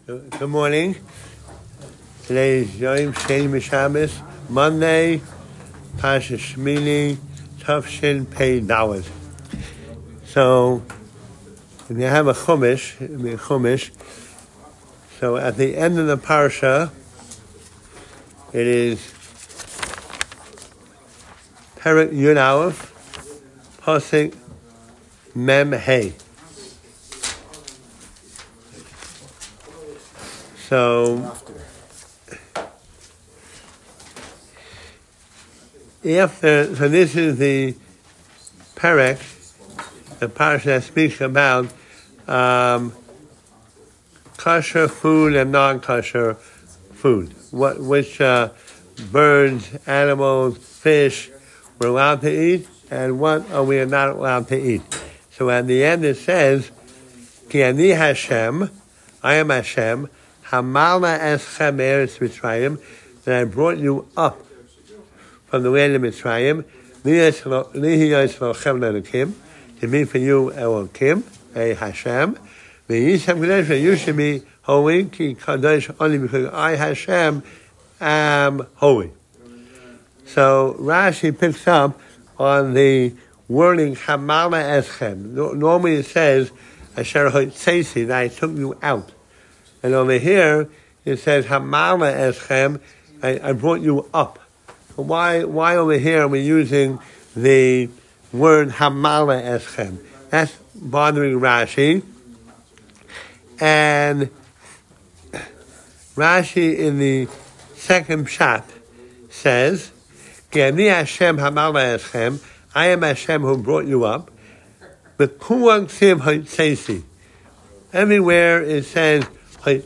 Good morning. Today is Yom Sheni B'Shabbos, Monday, Pasha Shmini, Tafshin Pei Dawud. So, if you have a chumash, so at the end of the parsha, it is Perek Yud Aleph, Pasuk Mem Hey. So this is the Perek, the parsha that speaks about kosher food and non-kosher food. Which birds, animals, fish we're allowed to eat, and what are we not allowed to eat. So at the end it says, Ki ani Hashem, I am Hashem, Hamalna eschem eretz Mitzrayim, that I brought you up from the land of Mitzrayim, Lihiyos lochem lelokim, to be for you Elokim, a Hashem, V'yishem kadosh, you should be holy, Ki kadosh only because I Hashem am holy. So Rashi picks up on the wording Hamalna eschem. Normally it says Asher hotzesi, that I took you out. And over here, it says, Hamalna eschem, I brought you up. So why over here are we using the word Hamalna eschem? That's bothering Rashi. And Rashi in the second pshat says, Ki ani Hashem Hamalna eschem, I am Hashem who brought you up. B'kuang ksiv hotzesi. Everywhere it says, I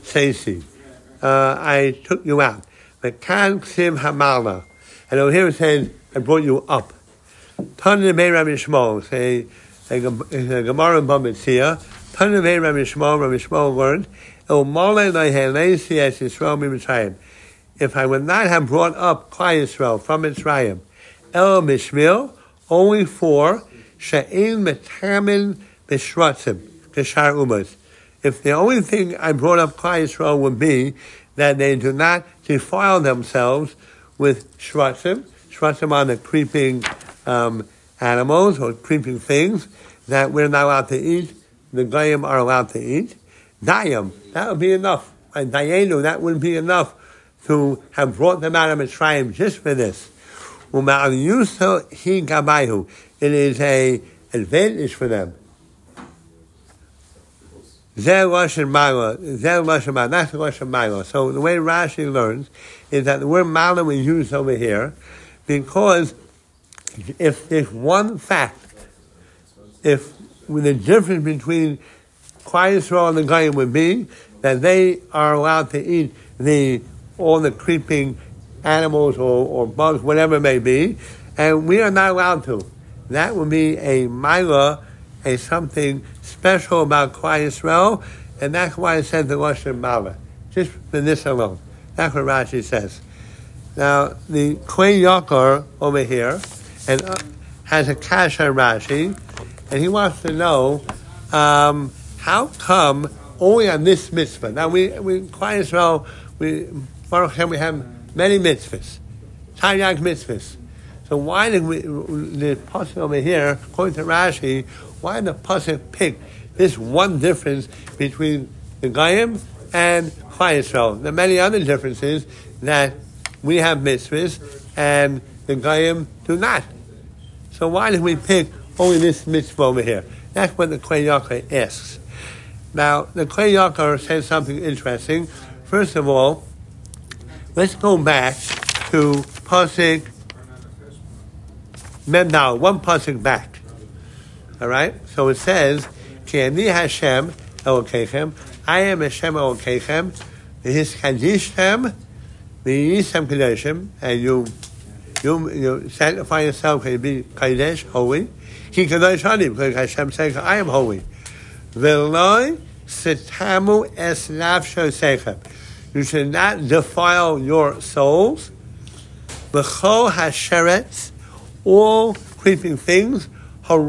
took you out. The kan ksiv hamalna, and over here it says, I brought you up. Tana Rabbi Shmuel, say a Gemara in Bava Metzia. Tana Rabbi Shmuel learned, El mole lohelesi es Yisrael miMitzrayim. If I would not have brought up Klal Yisrael from Mitzrayim, El mishmil, only for she'ein metamin b'shratzim, k'shar umas. If the only thing I brought up Klal Yisrael would be that they do not defile themselves with shratzim are the creeping animals or creeping things that we're not allowed to eat, the goyim are allowed to eat. Dayam, that would be enough. And dayenu, that wouldn't be enough to have brought them out of Mitzrayim just for this. It is an advantage for them. That's the Lashon Mila. So the way Rashi learns is that the word Mala we use over here because if there's one fact, if the difference between Klal Yisrael and the Goyim would be that they are allowed to eat all the creeping animals or bugs, whatever it may be, and we are not allowed to. That would be a Mila, a something special about Klal Yisrael, and that's why it says the Lashon Mala, just for this alone. That's what Rashi says. Now, the Klei Yakar over here and has a kasha Rashi, and he wants to know how come only on this mitzvah. Now, we Klal Yisrael, Baruch Hashem, we have many mitzvahs, Taryag mitzvahs. So why did the pasuk over here, according to Rashi, why did the pasuk pick this one difference between the Goyim and Klal Yisrael? There are many other differences that we have mitzvahs and the Goyim do not. So why did we pick only this mitzvah over here? That's what the Klei Yakar asks. Now, the Klei Yakar says something interesting. First of all, let's go back to pasuk Memdal, one pasuk back. All right? So it says, Ki ani Hashem Elokechem, I am Hashem Elokechem, v'hiskadishtem, v'yisem kadoshim, and you sanctify yourself and be kadosh, holy. Ki kadosh ani, because Hashem says, I am holy. V'loi setamu es nafsho sechem. You should not defile your souls. V'chol hasheretz, all creeping things,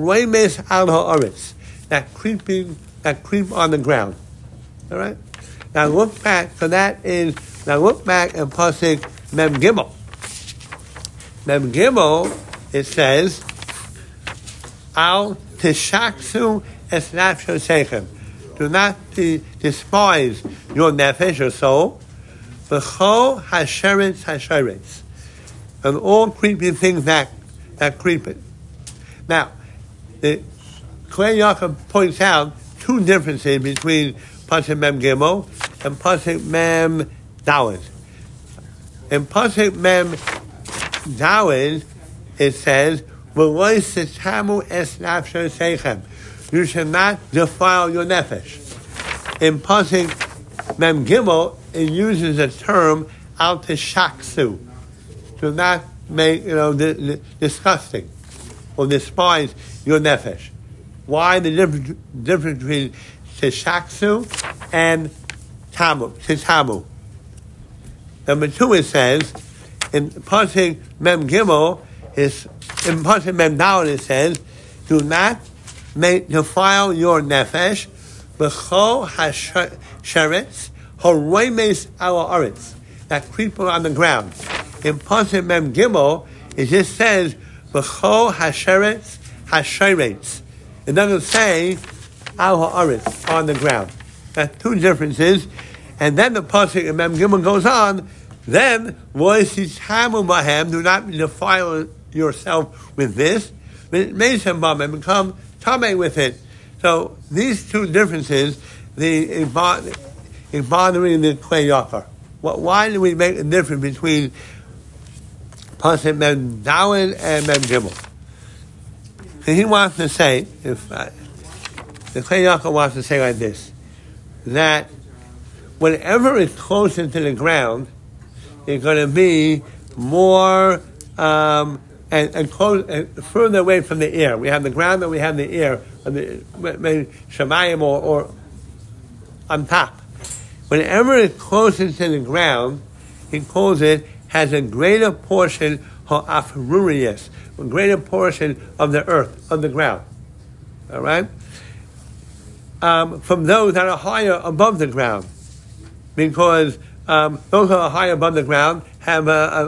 haremes al haaretz, that creep on the ground. All right? Now look back, so now look back at Pasuk Mem Gimel. Mem Gimel, it says, Al Tishaksu es nafsho sechem. Do not despise your nefesh, your soul. V'cho hasheretz hasheretz. And all creepy things that creep it. Now, the Klei Yaakov points out two differences between Pasuk Mem Gimel and Pasuk Mem Daled. In Pasuk Mem Daled, it says, "V'lo titamu es nafsho seichem." You should not defile your nefesh. In Pasuk Mem Gimel, it uses the term al tishaksu. Do not make disgusting or despise your nefesh. Why the difference between tishaksu and titamu? Number two, it says in Pasuk Mem Gimel, in Pasuk Mem Daled, it says, "Do not defile your nefesh, b'chol hasheretz horoimes ala aretz," that creeper on the ground. In Pasuk Mem Gimel, it just says b'chol hasheretz hasheretz. It doesn't say al haaretz, on the ground. That's two differences. And then the Pasuk in Mem Gimel goes on. Then v'lo bahem, do not defile yourself with this. Meisem b'hem, become tamei with it. So these two differences, is bothering the Klei Yaakov. Why do we make a difference between Pasuk Mem Daled and Mem Gimel? He wants to say, the Klei Yaakov wants to say like this, that whenever it's closer to the ground, it's going to be more and further away from the air. We have the ground and we have the air, maybe Shemayim or on top. Whenever it's closer to the ground, he calls it, has a greater portion of afrurius, a greater portion of the earth, of the ground. All right? From those that are higher above the ground. Because those that are higher above the ground have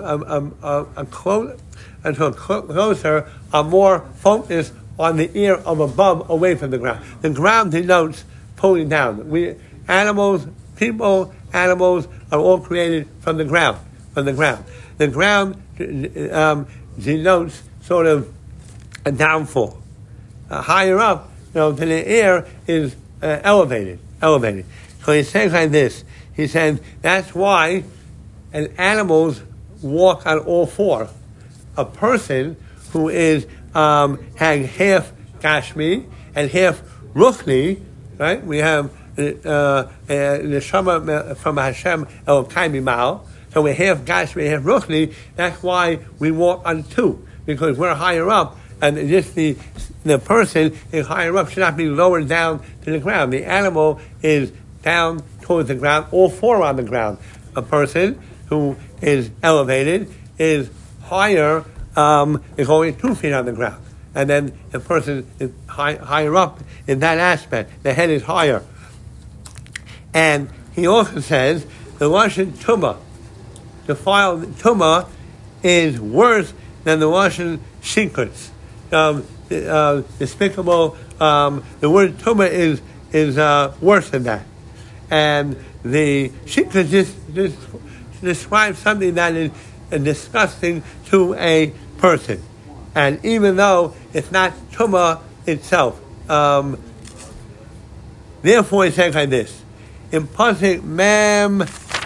closer, are more focused on the air of above, away from the ground. The ground denotes pulling down. People, animals are all created from the ground. The ground denotes sort of a downfall. Higher up, to the air is elevated. So he says like this. He said that's why animals walk on all four. A person who is had half Gashmi and half Ruchni, right? We have the Shema from Hashem El Kaimi Ma'al. So we're half Gashmi, half Ruchni. That's why we walk on two, because we're higher up, and just the person is higher up, should not be lower down to the ground. The animal is down towards the ground, all four on the ground. A person who is elevated is higher, is only 2 feet on the ground. And then the person is higher up in that aspect. The head is higher. And he also says the Lashon Tumah, defiled Tumah, is worse than the Lashon Shikutz. Despicable. The word Tumah is worse than that. And the Shikutz just describes something that is disgusting to a person. And even though it's not Tumah itself. Therefore, it says like this. In Pasuk Mem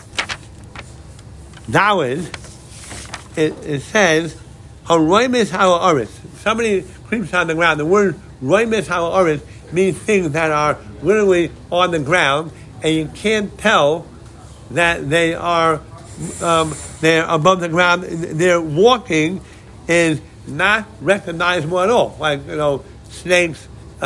Daled, it says, Haroimis ha'aretz. Somebody creeps on the ground. The word Roimis ha'aretz means things that are literally on the ground, and you can't tell that they are they're above the ground. Their walking is not recognizable at all. Like snakes,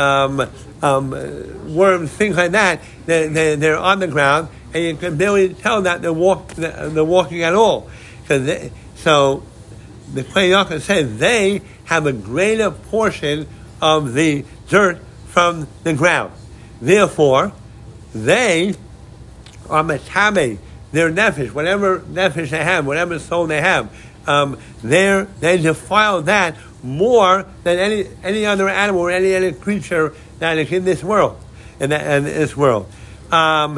worms, things like that. They're on the ground, and you can barely tell that they're walking at all. So the Klei Yaakov says they have a greater portion of the dirt from the ground. Therefore, they are metame, their nefesh, whatever nefesh they have, whatever soul they have, they defile that more than any other animal or any other creature that is in this world, and this world, and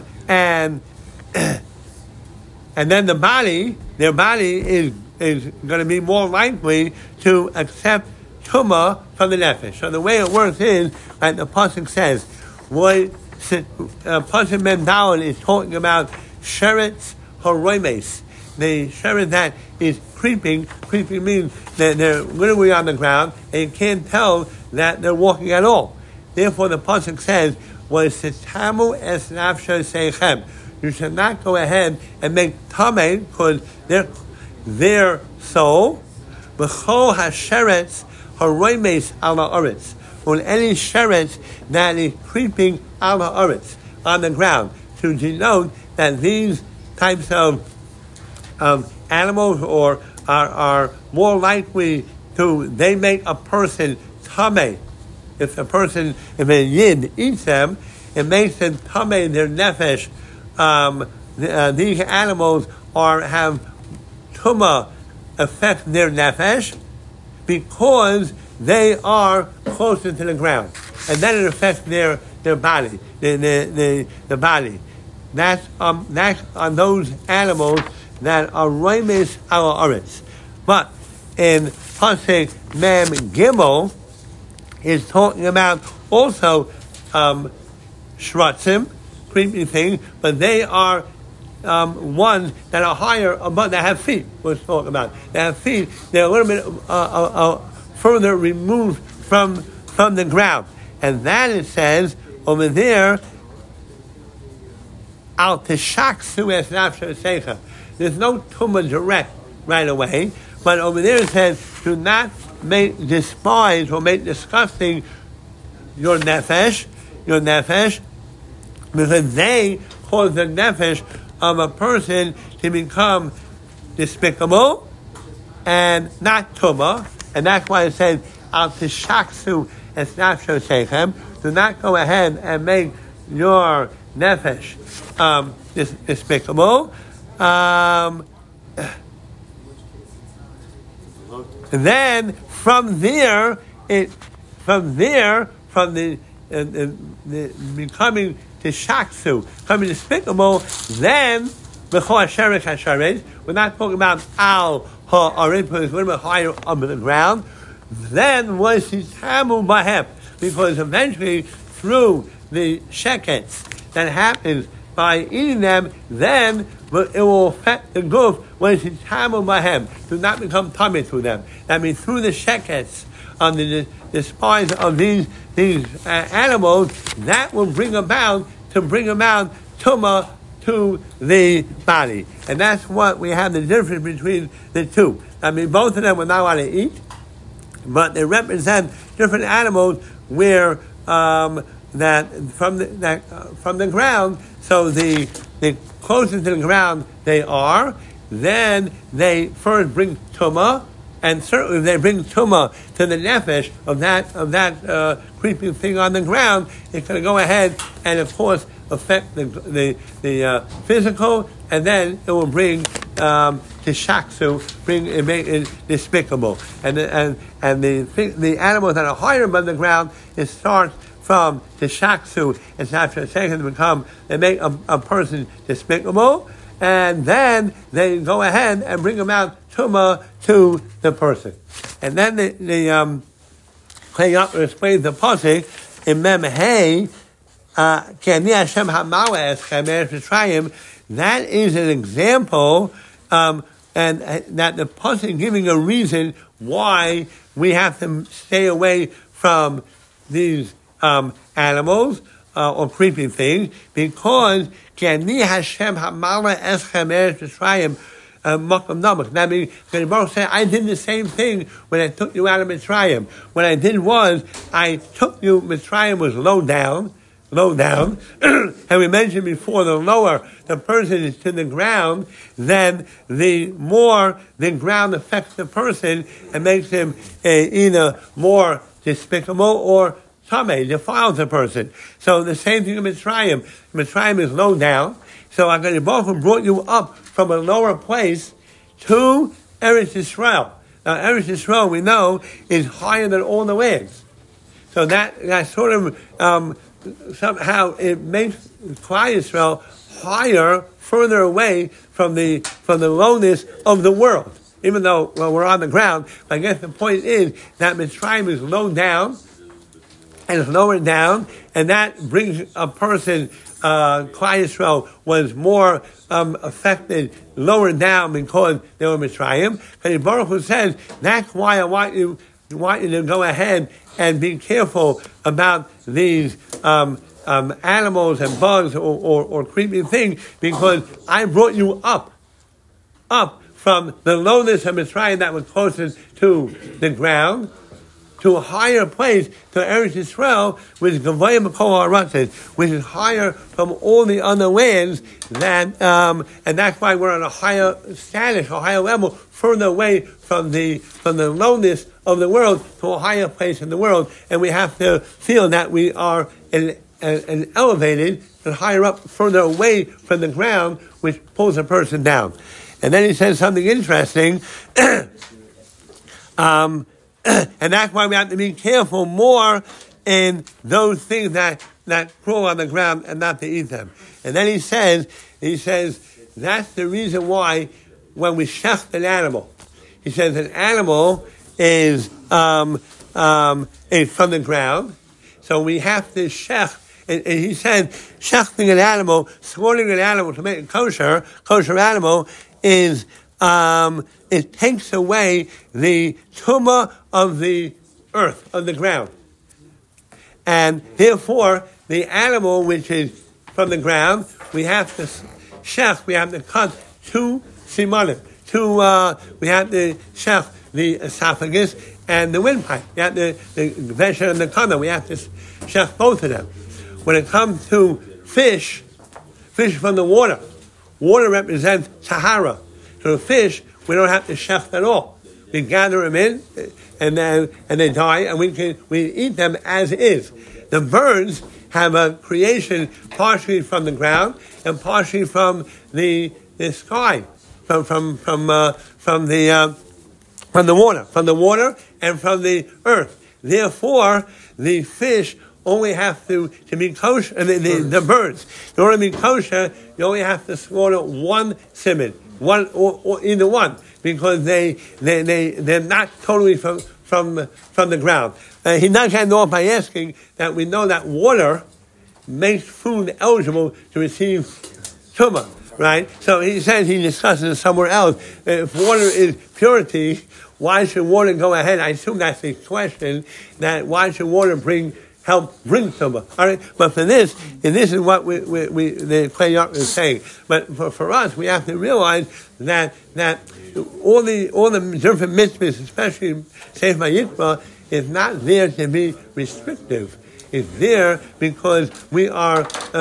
then their body is going to be more likely to accept tumah from the nefesh. So the way it works is, like the pasuk says, pasuk Mem Daled is talking about sheretz horoimes, the sheret that is creeping. Creeping means that they're literally on the ground and you can't tell that they're walking at all. Therefore, the pasuk says, "V'sitamu es nafsho seichem." You should not go ahead and make tameh, because their soul, b'chol hasheretz haroimes al haaretz, on any sheretz that is creeping al haaretz, on the ground, to denote that these types of animals are more likely they make a person tameh. If a yid eats them, it makes them tameh, their nefesh. These animals have tumah affect their nefesh because they are closer to the ground, and then it affects their body, the body. That's on those animals that are roimes al haaretz. But in pasuk Mem Gimel is talking about also shratzim, creepy things, but they are ones that are higher above, that have feet. We're talking about. They have feet. They're a little bit further removed from the ground, and that it says over there, al tishaksu es nafsho seicha. There's no tumah direct right away, but over there it says, do not despise or make disgusting your nefesh, because they cause the nefesh of a person to become despicable and not tumah, and that's why it says, al tishaksu es nafsho seichem. Do not go ahead and make your nefesh despicable. Then from the becoming tishaksu, becoming despicable, then b'chol hasheretz hasharetz, we're not talking about al ha'aretz, because it's a little bit higher up in the ground. Then was hitamu bahem, because eventually through the shekets that happens by eating them, then it will affect the goof when it's hitamu bahem, to not become tummy to them. That means through the shekets on the spines of these animals, that will bring about tumah to the body. And that's what we have the difference between the two. I mean, both of them are not allowed to eat, but they represent different animals where that from the ground. So the closer to the ground they are, then they first bring tumah, and certainly if they bring tumah to the nefesh of that creeping thing on the ground, it's going to go ahead and of course affect the physical, and then it will bring tishaksu, make it despicable, and the animals that are higher above the ground, it starts from tishaksu. It's not for a second to become, they make a person despicable, and then they go ahead and bring about tumah to the person. And then the Klei Yaakov explains the pasuk in Mem Hey, K'ani Hashem ha'mala eschem eretz Mitzrayim. That is an example, and that the pasuk giving a reason why we have to stay away from these animals or creeping things, because K'ani Hashem ha'mala eschem eretz Mitzrayim. That means the Baruch said, I did the same thing when I took you out of Mitzrayim. What I did was, I took you, Mitzrayim was low down, and we mentioned before, the lower the person is to the ground, then the more the ground affects the person and makes him either more despicable or tameh, defiles the person. So the same thing in Mitzrayim. Mitzrayim is low down, So HaKadosh Baruch Hu brought you up from a lower place to Eretz Yisrael. Now, Eretz Yisrael, we know, is higher than all the lands. So that sort of somehow it makes Klal Yisrael higher, further away from the lowness of the world. Even though we're on the ground, I guess the point is that Mitzrayim is low down and it's lower down, and that brings a person. Klal Yisrael was more affected lower down because they were Mitzrayim. HaKadosh Baruch Hu says, that's why I want you to go ahead and be careful about these animals and bugs or creepy things, because I brought you up from the lowness of Mitzrayim that was closest to the ground, to a higher place, to Eretz Yisrael, which is Gavoya B'Kol HaRatzos, which is higher from all the other lands, and that's why we're on a higher status, a higher level, further away from the lowness of the world to a higher place in the world, and we have to feel that we are an elevated and higher up, further away from the ground, which pulls a person down. And then he says something interesting. And that's why we have to be careful more in those things that crawl on the ground and not to eat them. And then he says, that's the reason why when we shecht an animal, he says an animal is from the ground, so we have to shecht. And he said, shechting an animal, slaughtering an animal to make it kosher animal is, it takes away the tumah of the earth, of the ground. And therefore, the animal which is from the ground, we have to we have to cut two simanim. We have to shech the esophagus and the windpipe. We have the vesher and the kana. We have to shech both of them. When it comes to fish from the water represents tahara. So the fish, we don't have to shech at all. We gather them in, and they die, and we eat them as is. The birds have a creation partially from the ground and partially from the sky, from the water and from the earth. Therefore, the fish only have to be kosher, and the birds, in order to be kosher, you only have to slaughter one siman, one or either one, because they're not totally from the ground. He knocks that off by asking that we know that water makes food eligible to receive tumah, right? So he says, he discusses it somewhere else. If water is purity, why should water go ahead? I assume that's the question, that why should water help bring tumah? All right, but for this, and this is what the Klei Yaakov is saying. But for us, we have to realize that all the different mitzvahs, especially Sefer Vayikra, is not there to be restrictive. It's there because we are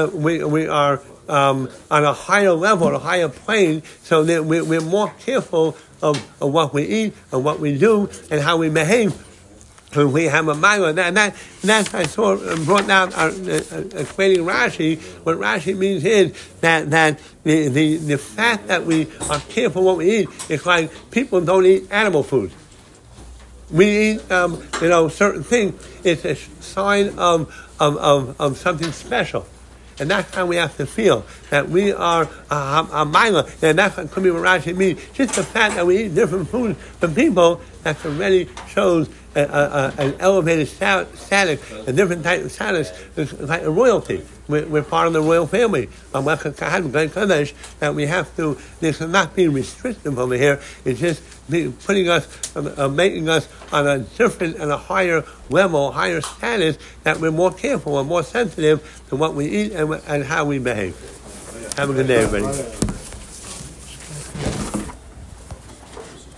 on a higher level, on a higher plane, so that we're more careful of what we eat and what we do and how we behave. So we have a mila, and that's I saw brought down explaining Rashi. What Rashi means is that the fact that we are careful what we eat is like people don't eat animal food. We eat certain things. It's a sign of something special. And that's how we have to feel, that we are a mila. And that's what could be what Rashi means. Just the fact that we eat different foods from people, that already shows an elevated status, a different type of status, like a royalty. We're part of the royal family. That we have to, this is not being restrictive over here, it's just putting us, making us on a different and a higher level, higher status, that we're more careful and more sensitive to what we eat and how we behave. Have a good day, everybody.